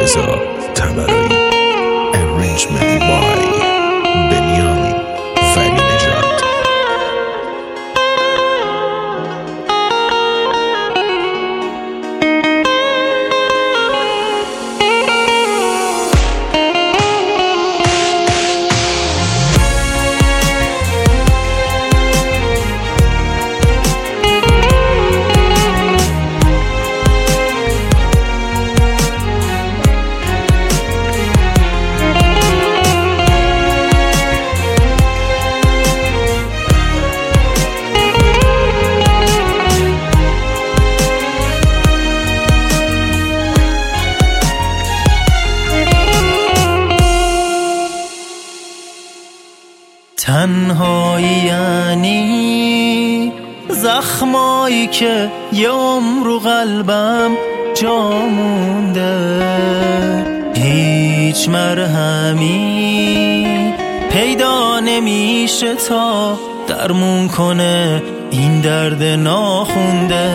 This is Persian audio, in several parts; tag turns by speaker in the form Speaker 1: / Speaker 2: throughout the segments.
Speaker 1: رضا طبرایی. Arrangement by بنیامین ولی نژاد.
Speaker 2: تنهایی یعنی زخمایی که یه عمر قلبم جا مونده، هیچ مرهمی پیدا نمیشه تا درمون کنه این درد ناخونده.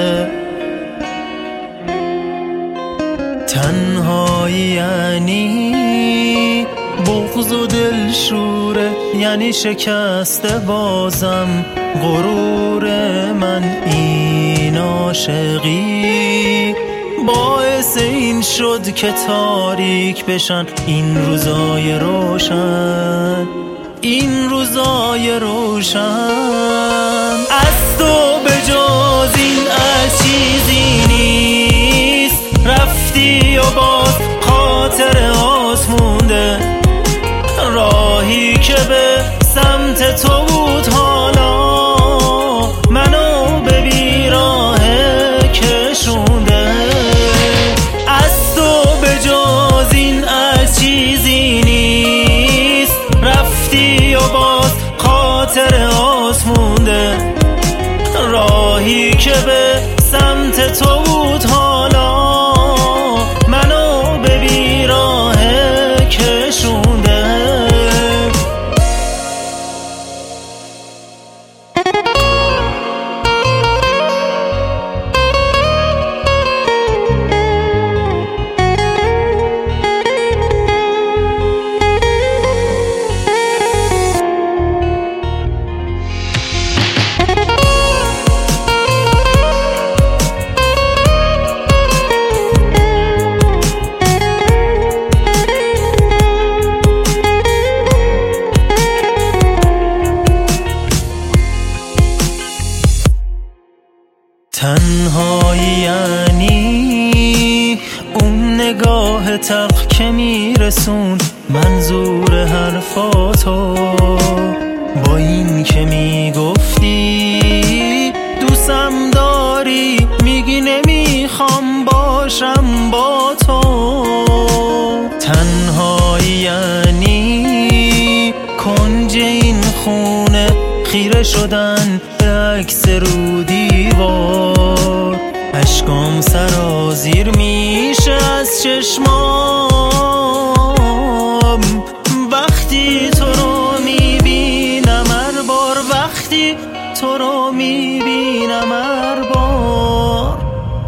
Speaker 2: تنهایی یعنی بغض و دلشوره، یعنی شکست بازم غرور من. این عاشقی باعث این شد که تاریک بشن این روزای روشن، این روزای روشن. از تو به جز این از چیزی نیست، رفتی و باز خاطر آسمونده. راهی که به سمت تو بود حالا منو به بیراه کشونده. از تو به جز این از چیزی نیست، رفتی و باز خاطر آسمونده. راهی که به سمت تو بود حالا منو به بیراه کشونده. تنهایی یعنی اون نگاه تق که میرسون منظور حرفاتو، با این که میگفتی دوستم داری، میگی نمیخوام باشم با تو. تنهایی یعنی کنج این خونه خیره شدن به عکس رو دیوار. اشکام سرازیر میشه از چشمام وقتی تو رو میبینم هر بار، وقتی تو رو میبینم هر بار.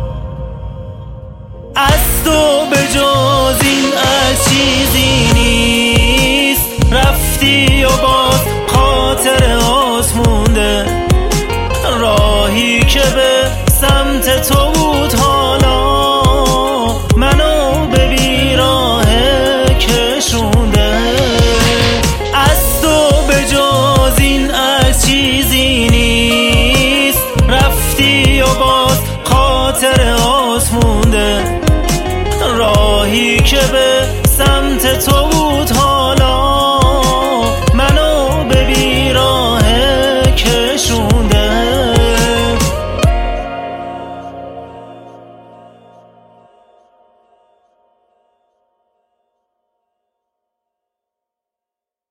Speaker 2: از تو به جز این از چیزی نیست، رفتی و باز خاطر آسمونده. راهی که به سمت تو بود حالا منو به بیراه کشونده. از تو به جز این از چیزی نیست، رفتی و باز خاطر آسمونده. راهی که به سمت تو بود